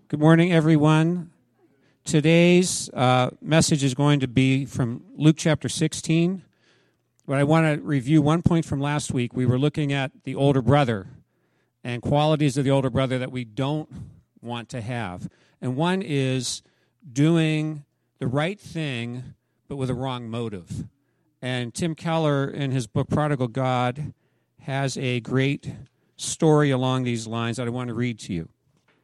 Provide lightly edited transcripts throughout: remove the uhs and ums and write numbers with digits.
Good morning, everyone. Today's message is going to be from Luke chapter 16. But I want to review one point from last week. We were looking at the older brother and qualities of the older brother that we don't want to have. And one is doing the right thing, but with a wrong motive. And Tim Keller, in his book Prodigal God, has a great story along these lines that I want to read to you.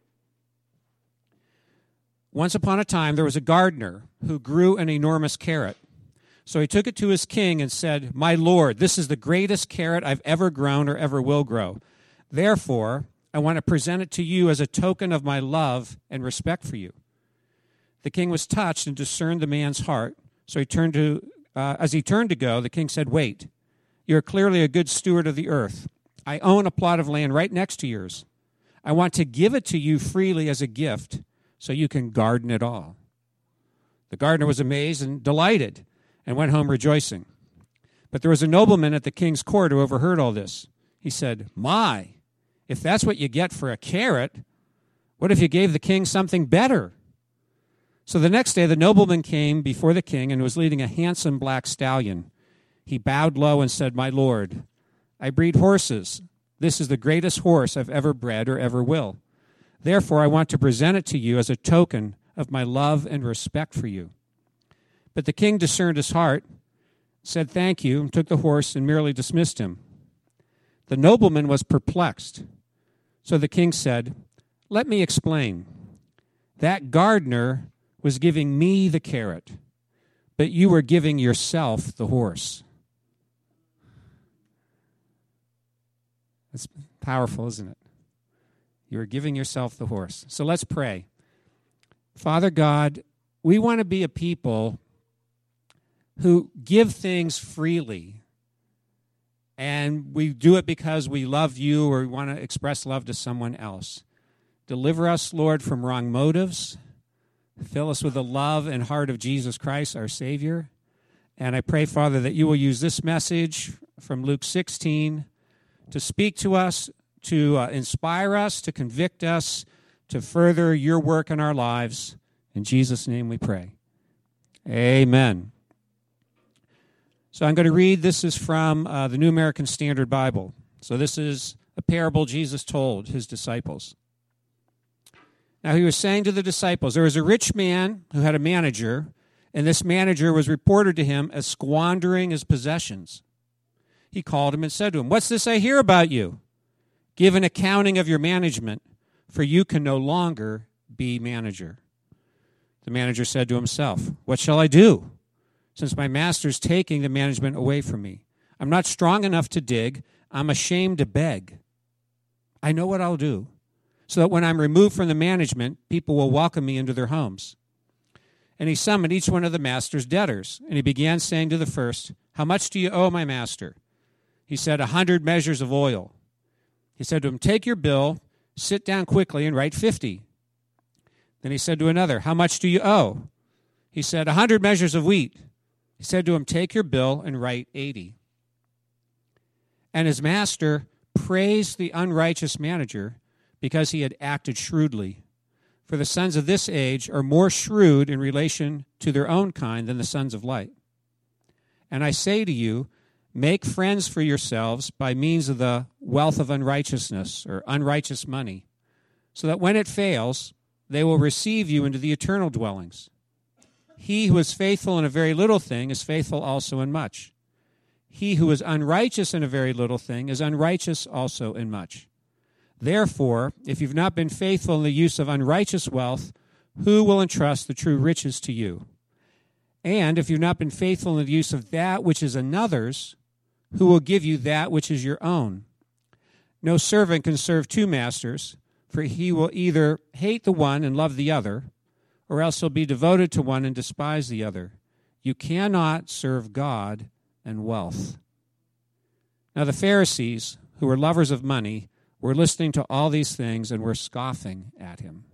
Once upon a time, there was a gardener who grew an enormous carrot. So he took it to his king and said, "My lord, this is the greatest carrot I've ever grown or ever will grow. Therefore, I want to present it to you as a token of my love and respect for you." The king was touched and discerned the man's heart. So as he turned to go, the king said, "Wait, you're clearly a good steward of the earth. I own a plot of land right next to yours. I want to give it to you freely as a gift, so you can garden it all." The gardener was amazed and delighted and went home rejoicing. But there was a nobleman at the king's court who overheard all this. He said, "My, if that's what you get for a carrot, what if you gave the king something better?" So the next day the nobleman came before the king and was leading a handsome black stallion. He bowed low and said, "My lord, I breed horses. This is the greatest horse I've ever bred or ever will. Therefore, I want to present it to you as a token of my love and respect for you." But the king discerned his heart, said thank you, and took the horse and merely dismissed him. The nobleman was perplexed. So the king said, "Let me explain. That gardener was giving me the carrot, but you were giving yourself the horse." That's powerful, isn't it? You are giving yourself the horse. So let's pray. Father God, we want to be a people who give things freely. And we do it because we love you or we want to express love to someone else. Deliver us, Lord, from wrong motives. Fill us with the love and heart of Jesus Christ, our Savior. And I pray, Father, that you will use this message from Luke 16 to speak to us, to inspire us, to convict us, to further your work in our lives. In Jesus' name we pray. Amen. So I'm going to read, this is from the New American Standard Bible. So this is a parable Jesus told his disciples. Now he was saying to the disciples, there was a rich man who had a manager, and this manager was reported to him as squandering his possessions. He called him and said to him, "What's this I hear about you? Give an accounting of your management, for you can no longer be manager." The manager said to himself, "What shall I do, since my master's taking the management away from me? I'm not strong enough to dig. I'm ashamed to beg. I know what I'll do, so that when I'm removed from the management, people will welcome me into their homes." And he summoned each one of the master's debtors, and he began saying to the first, "How much do you owe my master?" He said, 100 measures of oil. He said to him, "Take your bill, sit down quickly, and write 50. Then he said to another, "How much do you owe?" He said, 100 measures of wheat. He said to him, "Take your bill and write 80. And his master praised the unrighteous manager because he had acted shrewdly. For the sons of this age are more shrewd in relation to their own kind than the sons of light. And I say to you, make friends for yourselves by means of the wealth of unrighteousness or unrighteous money, so that when it fails, they will receive you into the eternal dwellings. He who is faithful in a very little thing is faithful also in much. He who is unrighteous in a very little thing is unrighteous also in much. Therefore, if you've not been faithful in the use of unrighteous wealth, who will entrust the true riches to you? And if you've not been faithful in the use of that which is another's, who will give you that which is your own? No servant can serve two masters, for he will either hate the one and love the other, or else he'll be devoted to one and despise the other. You cannot serve God and wealth." Now the Pharisees, who were lovers of money, were listening to all these things and were scoffing at him.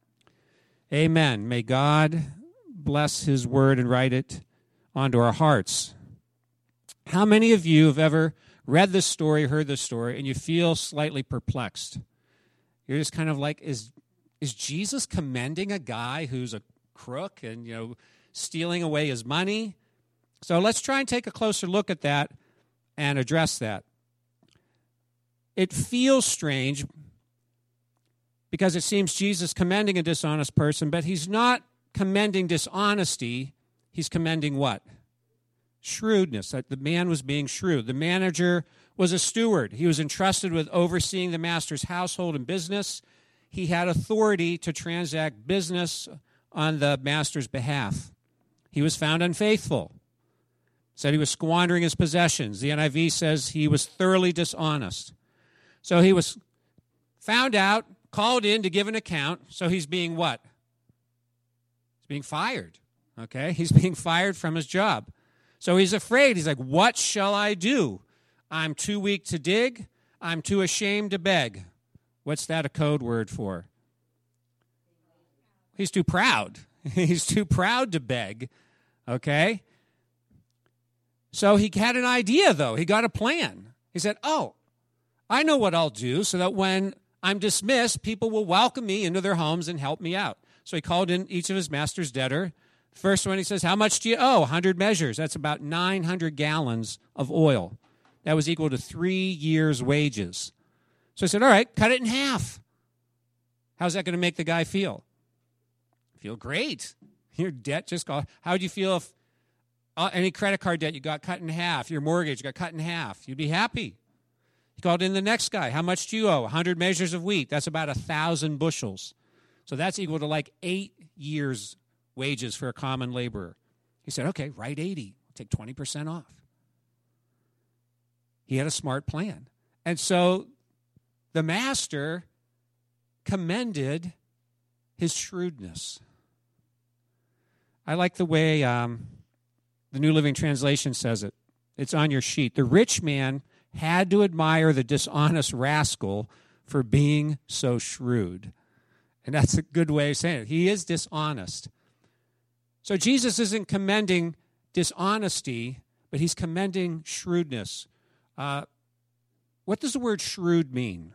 Amen. May God bless his word and write it onto our hearts. How many of you have ever read this story, heard this story, and you feel slightly perplexed? You're just kind of like, is Is Jesus commending a guy who's a crook and, stealing away his money? So let's try and take a closer look at that and address that. It feels strange because it seems Jesus commending a dishonest person, but he's not commending dishonesty. He's commending what? Shrewdness, that the man was being shrewd. The manager was a steward. He was entrusted with overseeing the master's household and business. He had authority to transact business on the master's behalf. He was found unfaithful. Said he was squandering his possessions. The NIV says he was thoroughly dishonest. So he was found out, called in to give an account. So he's being what? He's being fired. Okay? He's being fired from his job. So he's afraid. He's like, what shall I do? I'm too weak to dig. I'm too ashamed to beg. What's that a code word for? He's too proud. He's too proud to beg. Okay? So he had an idea, though. He got a plan. He said, I know what I'll do so that when I'm dismissed, people will welcome me into their homes and help me out. So he called in each of his master's debtor. First one, he says, how much do you owe? 100 measures. That's about 900 gallons of oil. That was equal to 3 years' wages. So I said, all right, cut it in half. How's that going to make the guy feel? Feel great. Your debt just got, how would you feel if any credit card debt you got cut in half, your mortgage got cut in half? You'd be happy. He called in the next guy. How much do you owe? 100 measures of wheat. That's about 1,000 bushels. So that's equal to like 8 years' wages for a common laborer. He said, okay, write 80. Take 20% off. He had a smart plan. And so the master commended his shrewdness. I like the way the New Living Translation says it. It's on your sheet. The rich man had to admire the dishonest rascal for being so shrewd. And that's a good way of saying it. He is dishonest. So Jesus isn't commending dishonesty, but he's commending shrewdness. What does the word shrewd mean?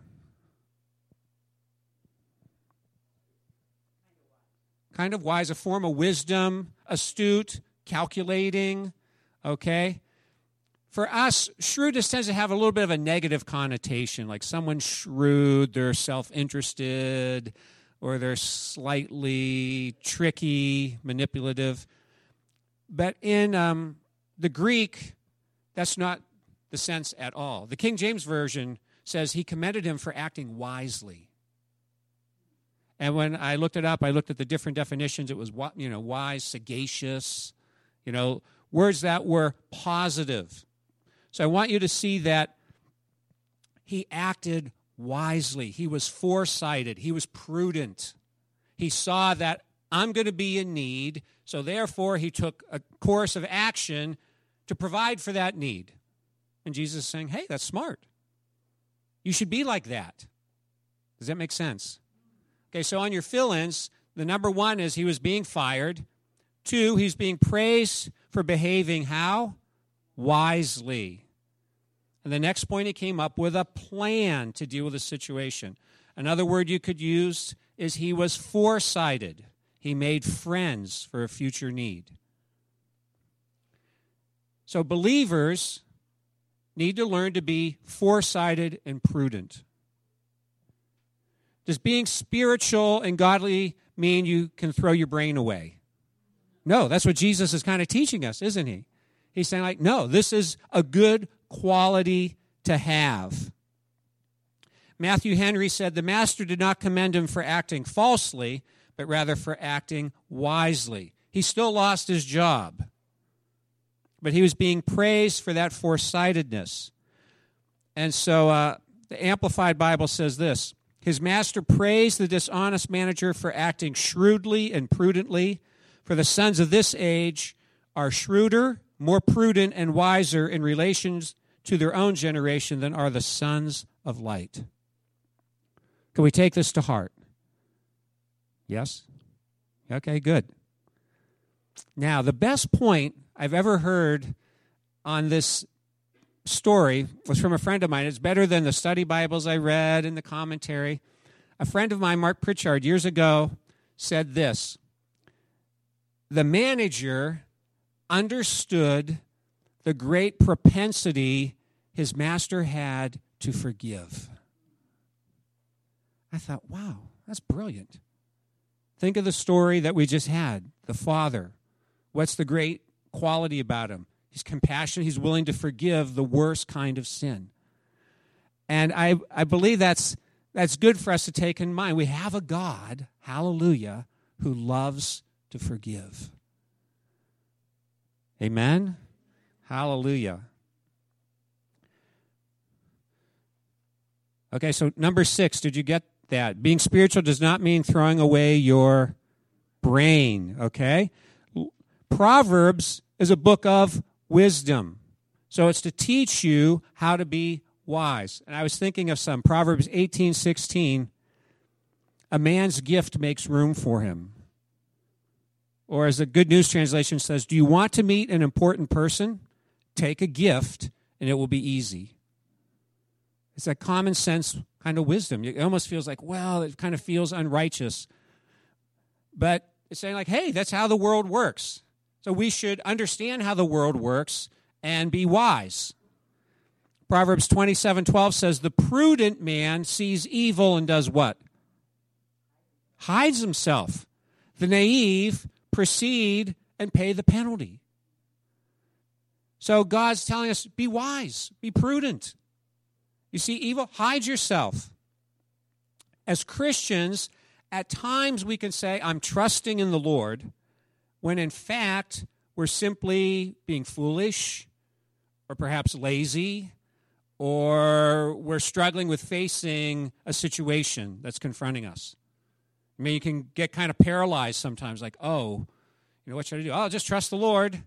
Kind of wise, a form of wisdom, astute, calculating, okay? For us, shrewdness tends to have a little bit of a negative connotation, like someone's shrewd, they're self-interested, or they're slightly tricky, manipulative. But in the Greek, that's not the sense at all. The King James Version says he commended him for acting wisely. And when I looked it up, I looked at the different definitions. It was, wise, sagacious, words that were positive. So I want you to see that he acted wisely. He was foresighted. He was prudent. He saw that I'm going to be in need, so therefore he took a course of action to provide for that need. And Jesus is saying, hey, that's smart. You should be like that. Does that make sense? Okay, so on your fill-ins, the number one is he was being fired. 2, he's being praised for behaving how? Wisely. And the next point, he came up with a plan to deal with the situation. Another word you could use is he was foresighted. He made friends for a future need. So believers need to learn to be foresighted and prudent. Does being spiritual and godly mean you can throw your brain away? No, that's what Jesus is kind of teaching us, isn't he? He's saying, no, this is a good quality to have. Matthew Henry said, the master did not commend him for acting falsely, but rather for acting wisely. He still lost his job, but he was being praised for that foresightedness. And so the Amplified Bible says this, his master praised the dishonest manager for acting shrewdly and prudently, for the sons of this age are shrewder, more prudent, and wiser in relations to their own generation than are the sons of light. Can we take this to heart? Yes? Okay, good. Now, the best point I've ever heard on this story was from a friend of mine. It's better than the study Bibles I read and the commentary. A friend of mine, Mark Pritchard, years ago said this: the manager understood the great propensity his master had to forgive. I thought, wow, that's brilliant. Think of the story that we just had, the father. What's the great quality about him? He's compassionate. He's willing to forgive the worst kind of sin. And I believe that's good for us to take in mind. We have a God, hallelujah, who loves to forgive. Amen? Hallelujah. Okay, so number 6, did you get that? Being spiritual does not mean throwing away your brain, okay? Proverbs is a book of wisdom. So it's to teach you how to be wise. And I was thinking of some. Proverbs 18:16, a man's gift makes room for him. Or as the Good News Translation says, do you want to meet an important person? Take a gift and it will be easy. It's that common sense kind of wisdom. It almost feels like, well, it kind of feels unrighteous. But it's saying like, hey, that's how the world works. So we should understand how the world works and be wise. Proverbs 27:12 says, the prudent man sees evil and does what? Hides himself. The naive proceed and pay the penalty. So God's telling us, be wise, be prudent. You see evil, hide yourself. As Christians, at times we can say, I'm trusting in the Lord, when in fact we're simply being foolish or perhaps lazy, or we're struggling with facing a situation that's confronting us. I mean, you can get kind of paralyzed sometimes, like, oh, what should I do? Oh, I'll just trust the Lord.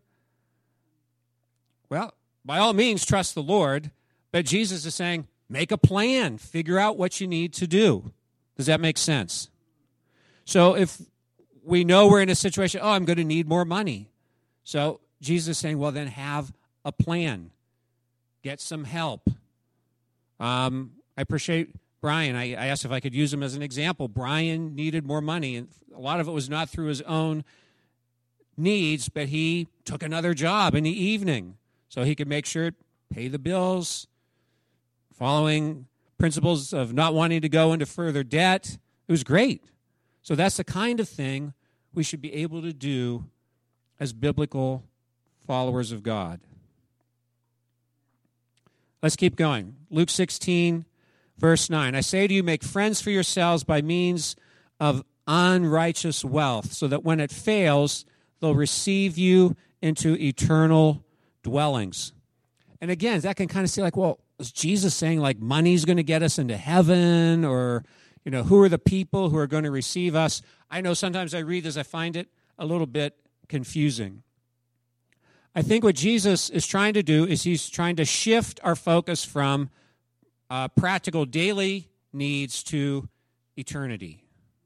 Well, by all means, trust the Lord, but Jesus is saying, make a plan. Figure out what you need to do. Does that make sense? So if we know we're in a situation, I'm going to need more money. So Jesus is saying, well, then have a plan. Get some help. I appreciate Brian. I asked if I could use him as an example. Brian needed more money, and a lot of it was not through his own needs, but he took another job in the evening so he could make sure to pay the bills, following principles of not wanting to go into further debt. It was great. So that's the kind of thing we should be able to do as biblical followers of God. Let's keep going. Luke 16, verse 9. I say to you, make friends for yourselves by means of unrighteous wealth, so that when it fails, they'll receive you into eternal dwellings. And again, that can kind of seem like, well, is Jesus saying like money's going to get us into heaven? Or, who are the people who are going to receive us? I know sometimes I read this, I find it a little bit confusing. I think what Jesus is trying to do is he's trying to shift our focus from practical daily needs to eternity.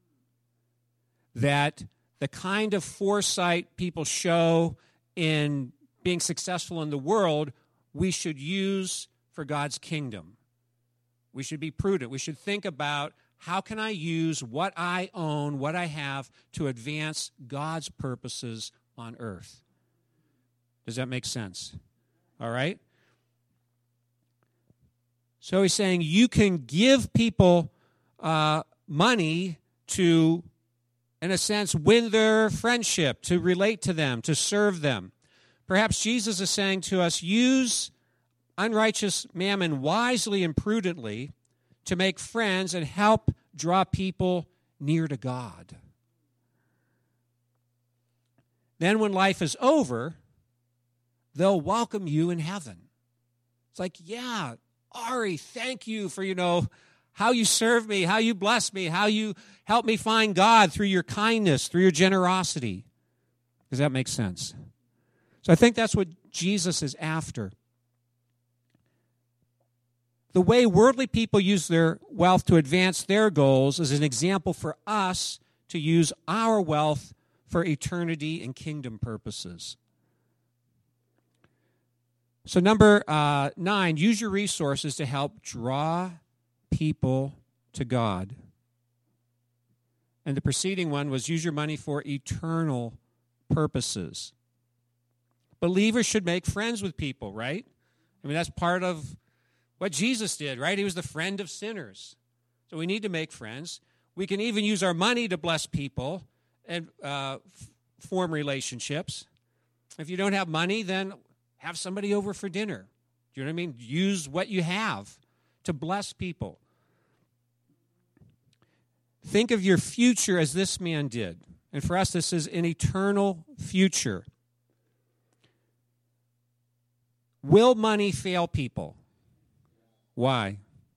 That the kind of foresight people show in being successful in the world, we should use for God's kingdom. We should be prudent. We should think about, how can I use what I own, what I have, to advance God's purposes on earth? Does that make sense? All right? So he's saying you can give people money to, in a sense, win their friendship, to relate to them, to serve them. Perhaps Jesus is saying to us, use unrighteous mammon wisely and prudently to make friends and help draw people near to God. Then when life is over, they'll welcome you in heaven. It's like, yeah, Ari, thank you for, how you served me, how you blessed me, how you helped me find God through your kindness, through your generosity. Does that make sense? So I think that's what Jesus is after. The way worldly people use their wealth to advance their goals is an example for us to use our wealth for eternity and kingdom purposes. So number 9, use your resources to help draw people to God. And the preceding one was use your money for eternal purposes. Believers should make friends with people, right? I mean, that's part of what Jesus did, right? He was the friend of sinners. So we need to make friends. We can even use our money to bless people and form relationships. If you don't have money, then have somebody over for dinner. Do you know what I mean? Use what you have to bless people. Think of your future as this man did. And for us, this is an eternal future. Will money fail people? Why?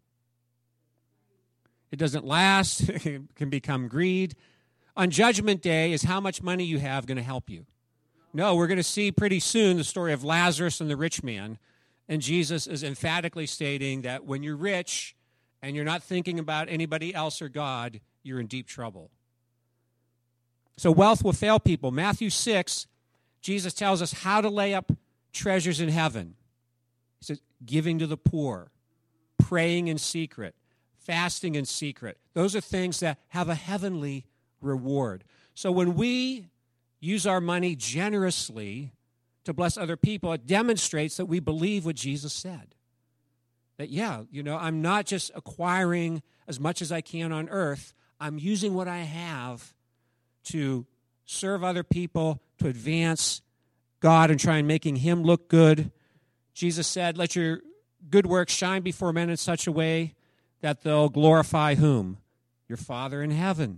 It doesn't last. It can become greed. On Judgment Day, is how much money you have going to help you? No, we're going to see pretty soon the story of Lazarus and the rich man. And Jesus is emphatically stating that when you're rich and you're not thinking about anybody else or God, you're in deep trouble. So wealth will fail people. Matthew 6, Jesus tells us how to lay up treasures in heaven. He says, giving to the poor, praying in secret, fasting in secret. Those are things that have a heavenly reward. So when we use our money generously to bless other people, it demonstrates that we believe what Jesus said. That, I'm not just acquiring as much as I can on earth. I'm using what I have to serve other people, to advance God and try and making Him look good. Jesus said, let your good works shine before men in such a way that they'll glorify whom? Your Father in heaven.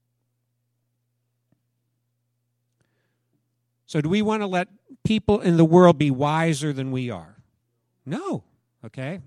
So do we want to let people in the world be wiser than we are? No, okay?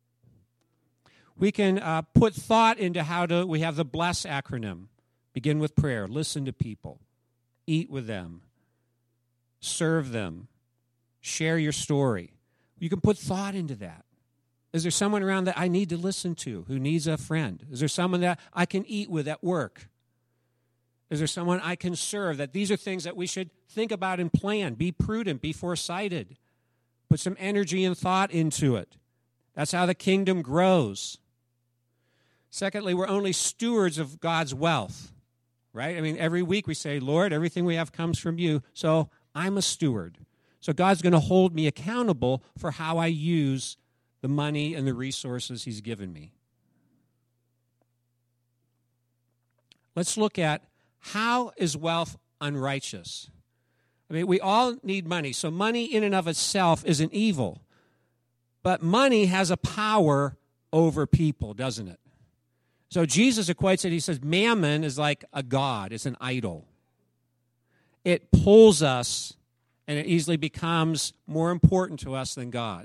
We can put thought into we have the BLESS acronym. Begin with prayer, listen to people, eat with them, serve them, share your story. You can put thought into that. Is there someone around that I need to listen to who needs a friend? Is there someone that I can eat with at work? Is there someone I can serve? That these are things that we should think about and plan. Be prudent, be foresighted. Put some energy and thought into it. That's how the kingdom grows. Secondly, we're only stewards of God's wealth, right? I mean, every week we say, Lord, everything we have comes from you, so I'm a steward. So God's going to hold me accountable for how I use the money and the resources He's given me. Let's look at how is wealth unrighteous? I mean, we all need money, so money in and of itself isn't evil. But money has a power over people, doesn't it? So Jesus equates it, he says, mammon is like a god, it's an idol. It pulls us, and it easily becomes more important to us than God.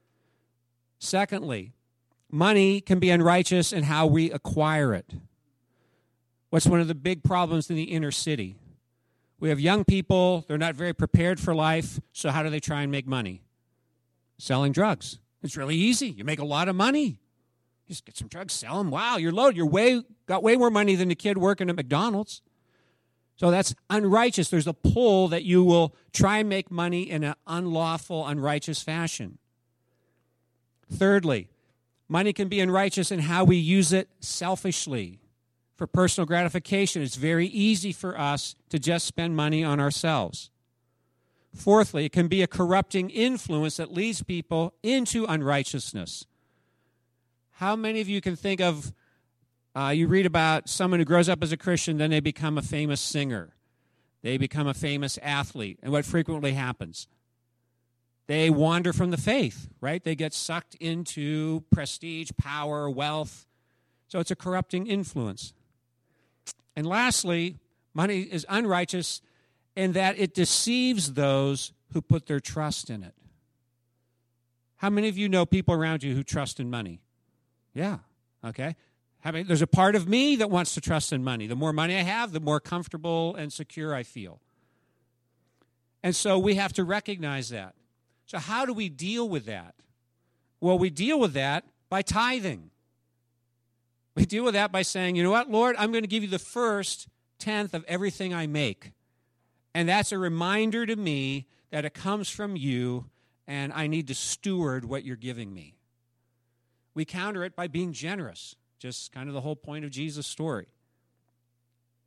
Secondly, money can be unrighteous in how we acquire it. What's one of the big problems in the inner city? We have young people, they're not very prepared for life, so how do they try and make money? Selling drugs. It's really easy. You make a lot of money. You just get some drugs, sell them. Wow, you're loaded. Got way more money than the kid working at McDonald's. So that's unrighteous. There's a pull that you will try and make money in an unlawful, unrighteous fashion. Thirdly, money can be unrighteous in how we use it selfishly. For personal gratification, it's very easy for us to just spend money on ourselves. Fourthly, it can be a corrupting influence that leads people into unrighteousness. How many of you can think of, you read about someone who grows up as a Christian, then they become a famous singer. They become a famous athlete. And what frequently happens? They wander from the faith, right? They get sucked into prestige, power, wealth. So it's a corrupting influence. And lastly, money is unrighteous in that it deceives those who put their trust in it. How many of you know people around you who trust in money? Yeah, okay. There's a part of me that wants to trust in money. The more money I have, the more comfortable and secure I feel. And so we have to recognize that. So how do we deal with that? Well, we deal with that by tithing. We deal with that by saying, you know what, Lord, I'm going to give you the first tenth of everything I make. And that's a reminder to me that it comes from you, and I need to steward what you're giving me. We counter it by being generous, just kind of the whole point of Jesus' story.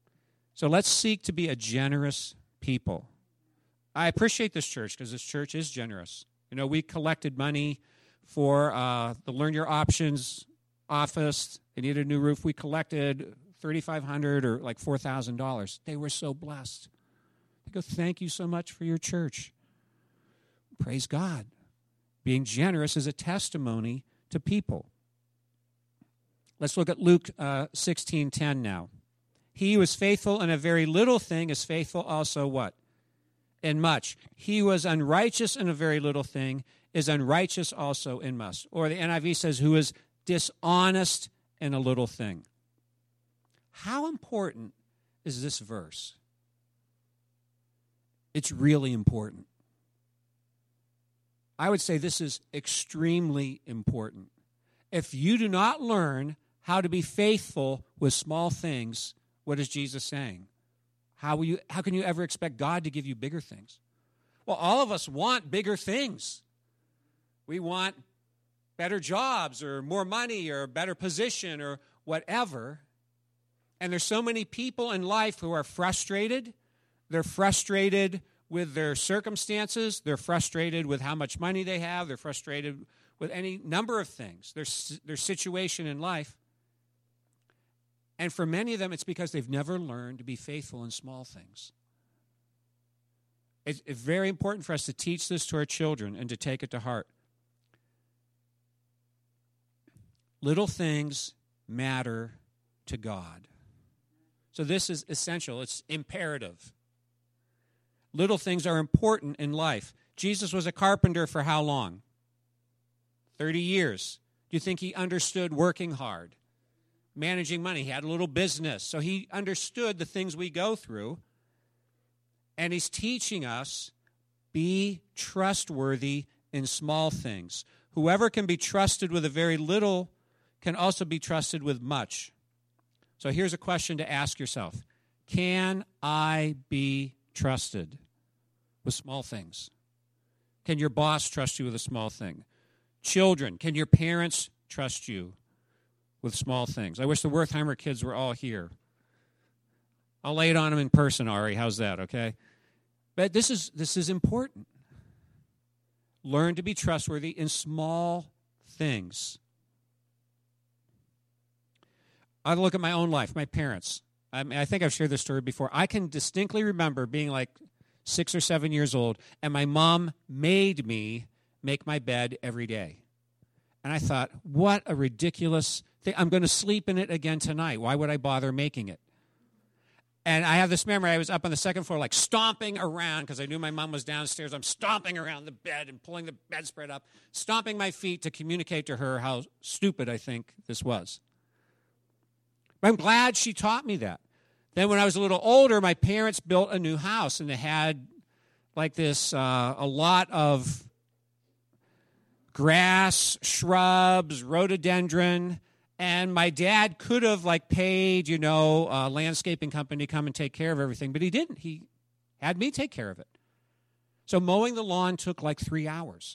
So let's seek to be a generous people. I appreciate this church because this church is generous. You know, we collected money for the Learn Your Options office. They needed a new roof. We collected $3,500 or like $4,000. They were so blessed. I go, thank you so much for your church. Praise God. Being generous is a testimony to people. Let's look at Luke 16:10 now. He who is faithful in a very little thing is faithful also what? In much. He who is unrighteous in a very little thing is unrighteous also in much. Or the NIV says, who is dishonest in a little thing. How important is this verse? It's really important. I would say this is extremely important. If you do not learn how to be faithful with small things, what is Jesus saying? How can you ever expect God to give you bigger things? Well, all of us want bigger things. We want better jobs or more money or a better position or whatever. And there's so many people in life who are frustrated. They're frustrated with their circumstances. They're frustrated with how much money they have. They're frustrated with any number of things, their situation in life. And for many of them, it's because they've never learned to be faithful in small things. It's very important for us to teach this to our children and to take it to heart. Little things matter to God. So this is essential. It's imperative. Little things are important in life. Jesus was a carpenter for how long? 30 years. Do you think he understood working hard? Managing money. He had a little business. So he understood the things we go through. And he's teaching us, be trustworthy in small things. Whoever can be trusted with a very little can also be trusted with much. So here's a question to ask yourself. Can I be trusted with small things? Can your boss trust you with a small thing? Children, can your parents trust you with small things? I wish the Wertheimer kids were all here. I'll lay it on them in person, Ari. How's that, okay? But this is important. Learn to be trustworthy in small things. I look at my own life, my parents. I think I've shared this story before. I can distinctly remember being like 6 or 7 years old, and my mom made me make my bed every day. And I thought, what a ridiculous thing. I'm going to sleep in it again tonight. Why would I bother making it? And I have this memory. I was up on the second floor, like stomping around, because I knew my mom was downstairs. I'm stomping around the bed and pulling the bedspread up, stomping my feet to communicate to her how stupid I think this was. But I'm glad she taught me that. Then when I was a little older, my parents built a new house, and they had like this, a lot of grass, shrubs, rhododendron, and my dad could have like paid, a landscaping company to come and take care of everything, but he didn't. He had me take care of it. So mowing the lawn took like 3 hours.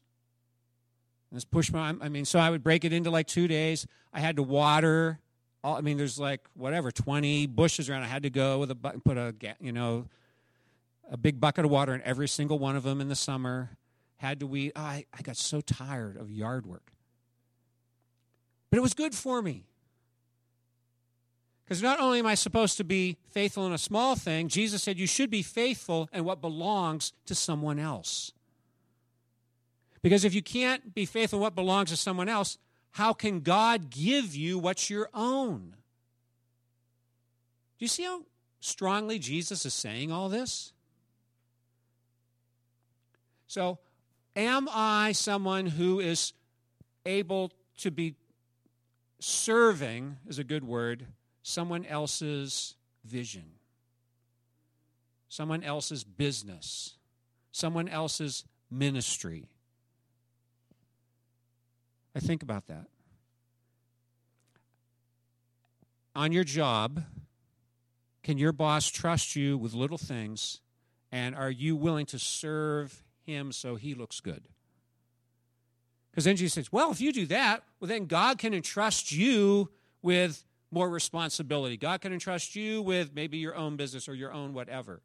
So I would break it into like 2 days. I had to water. There's like 20 bushes around. I had to go with put a big bucket of water in every single one of them in the summer. Had to weed. I got so tired of yard work. But it was good for me. Because not only am I supposed to be faithful in a small thing, Jesus said you should be faithful in what belongs to someone else. Because if you can't be faithful in what belongs to someone else, how can God give you what's your own? Do you see how strongly Jesus is saying all this? So, am I someone who is able to be serving, is a good word, someone else's vision, someone else's business, someone else's ministry? I think about that. On your job, can your boss trust you with little things, and are you willing to serve him so he looks good? Because then Jesus says, well, if you do that, well, then God can entrust you with more responsibility. God can entrust you with maybe your own business or your own whatever.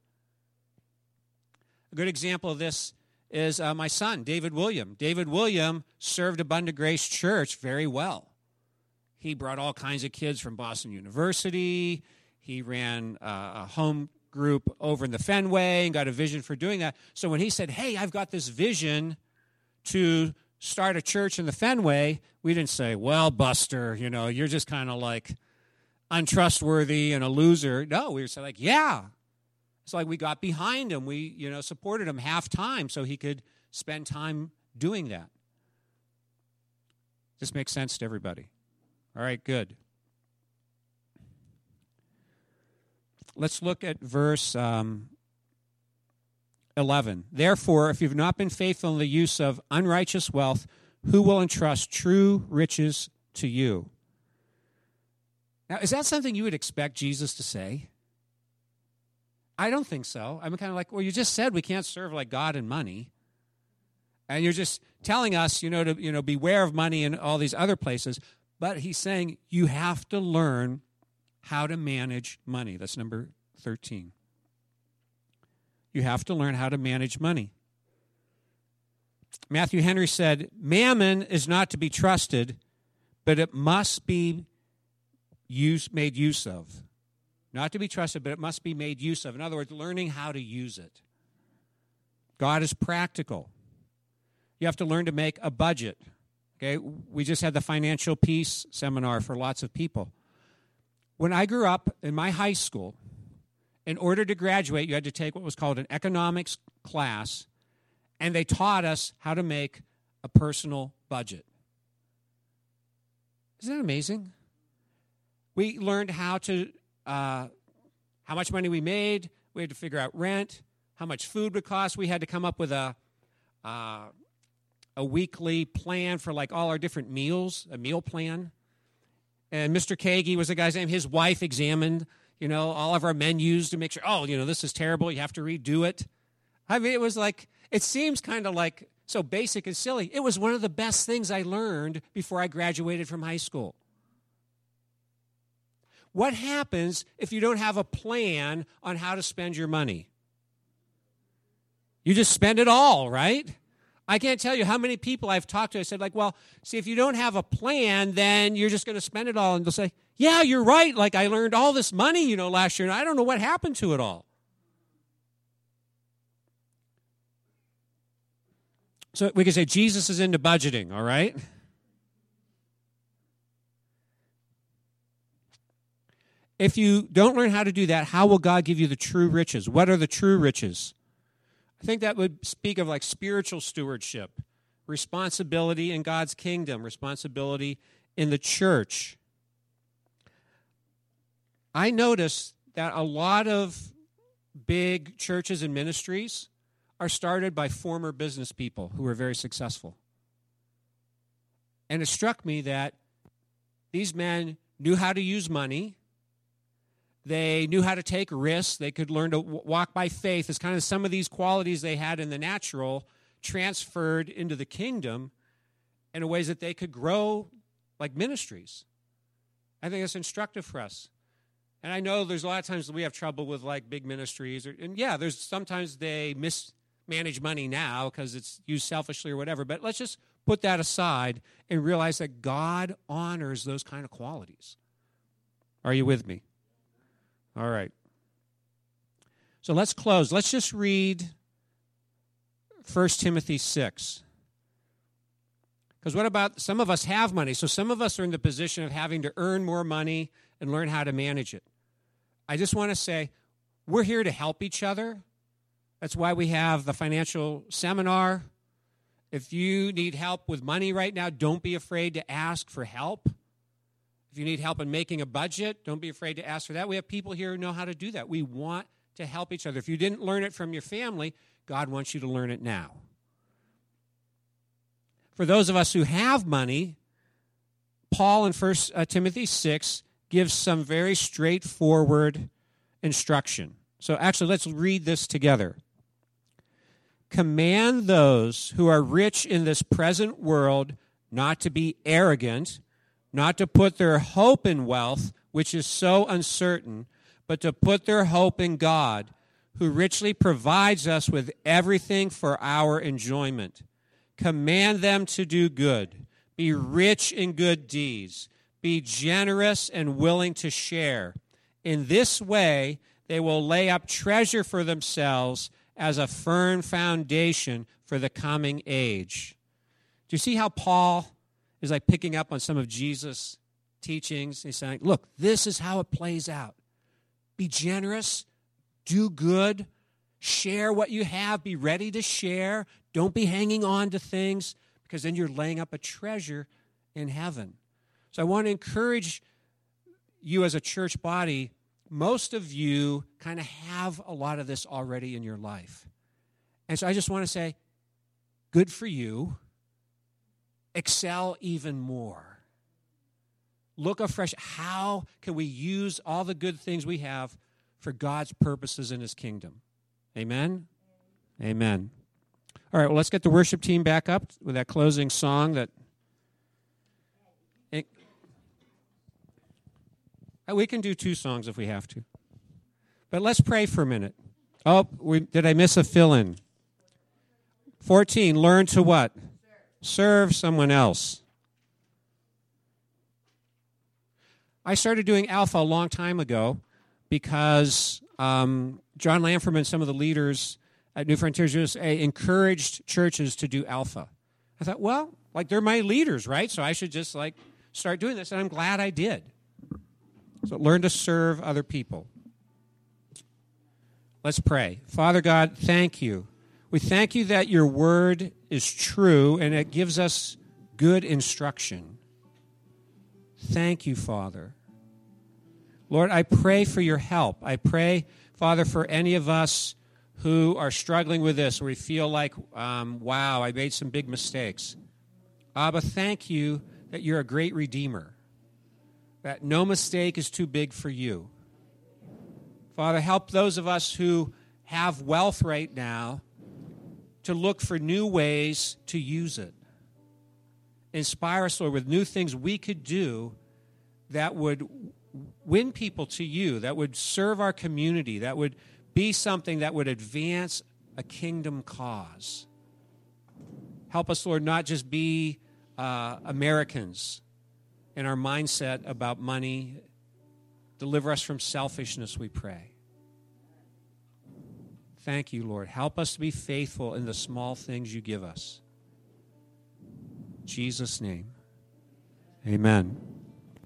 A good example of this is my son, David William. David William served Abundant Grace Church very well. He brought all kinds of kids from Boston University. He ran a home group over in the Fenway and got a vision for doing that. So when he said, hey, I've got this vision to start a church in the Fenway, we didn't say, well, Buster, you're just kind of like untrustworthy and a loser. No, we were like, yeah. It's like we got behind him. We, supported him half-time so he could spend time doing that. This makes sense to everybody. All right, good. Let's look at verse 11. Therefore, if you've not been faithful in the use of unrighteous wealth, who will entrust true riches to you? Now, is that something you would expect Jesus to say? I don't think so. I'm kind of like, well, you just said we can't serve like God and money. And you're just telling us, to beware of money and all these other places. But he's saying you have to learn how to manage money. That's number 13. You have to learn how to manage money. Matthew Henry said, mammon is not to be trusted, but it must be made use of. Not to be trusted, but it must be made use of. In other words, learning how to use it. God is practical. You have to learn to make a budget. Okay, we just had the financial peace seminar for lots of people. When I grew up in my high school, in order to graduate, you had to take what was called an economics class, and they taught us how to make a personal budget. Isn't that amazing? We learned how much money we made. We had to figure out rent, how much food would cost. We had to come up with a weekly plan for like all our different meals, a meal plan. And Mr. Kagi was the guy's name. His wife examined, all of our menus to make sure, this is terrible. You have to redo it. I mean, it was like, it seems kind of like so basic and silly. It was one of the best things I learned before I graduated from high school. What happens if you don't have a plan on how to spend your money? You just spend it all, right? I can't tell you how many people I've talked to. I said, well, see, if you don't have a plan, then you're just going to spend it all. And they'll say, yeah, you're right. Like, I learned all this money, last year, and I don't know what happened to it all. So we can say Jesus is into budgeting, all right? If you don't learn how to do that, how will God give you the true riches? What are the true riches? I think that would speak of like spiritual stewardship, responsibility in God's kingdom, responsibility in the church. I notice that a lot of big churches and ministries are started by former business people who are very successful. And it struck me that these men knew how to use money. They knew how to take risks. They could learn to walk by faith. It's kind of some of these qualities they had in the natural transferred into the kingdom in ways that they could grow like ministries. I think it's instructive for us. And I know there's a lot of times that we have trouble with like big ministries. There's sometimes they mismanage money now because it's used selfishly or whatever. But let's just put that aside and realize that God honors those kind of qualities. Are you with me? All right. So let's close. Let's just read 1 Timothy 6. Because what about, some of us have money, so some of us are in the position of having to earn more money and learn how to manage it. I just want to say, we're here to help each other. That's why we have the financial seminar. If you need help with money right now, don't be afraid to ask for help. If you need help in making a budget, don't be afraid to ask for that. We have people here who know how to do that. We want to help each other. If you didn't learn it from your family, God wants you to learn it now. For those of us who have money, Paul in 1 Timothy 6 gives some very straightforward instruction. So actually, let's read this together. Command those who are rich in this present world not to be arrogant, not to put their hope in wealth, which is so uncertain, but to put their hope in God, who richly provides us with everything for our enjoyment. Command them to do good, be rich in good deeds, be generous and willing to share. In this way, they will lay up treasure for themselves as a firm foundation for the coming age. Do you see how Paul is like picking up on some of Jesus' teachings? He's saying, look, this is how it plays out. Be generous, do good, share what you have, be ready to share. Don't be hanging on to things, because then you're laying up a treasure in heaven. So I want to encourage you as a church body. Most of you kind of have a lot of this already in your life. And so I just want to say, good for you. Excel even more. Look afresh. How can we use all the good things we have for God's purposes in his kingdom? Amen? Amen. All right, well, let's get the worship team back up with that closing song. We can do 2 songs if we have to. But let's pray for a minute. Oh, did I miss a fill-in? 14, learn to what? Serve someone else. I started doing Alpha a long time ago because John Lamferman and some of the leaders at New Frontiers USA encouraged churches to do Alpha. I thought, well, like they're my leaders, right? So I should just like start doing this, and I'm glad I did. So learn to serve other people. Let's pray. Father God, thank you. We thank you that your word is true and it gives us good instruction. Thank you, Father. Lord, I pray for your help. I pray, Father, for any of us who are struggling with this, where we feel like, wow, I made some big mistakes. Abba, thank you that you're a great redeemer, that no mistake is too big for you. Father, help those of us who have wealth right now to look for new ways to use it. Inspire us, Lord, with new things we could do that would win people to you, that would serve our community, that would be something that would advance a kingdom cause. Help us, Lord, not just be Americans in our mindset about money. Deliver us from selfishness, we pray. Thank you, Lord. Help us to be faithful in the small things you give us. In Jesus' name, amen.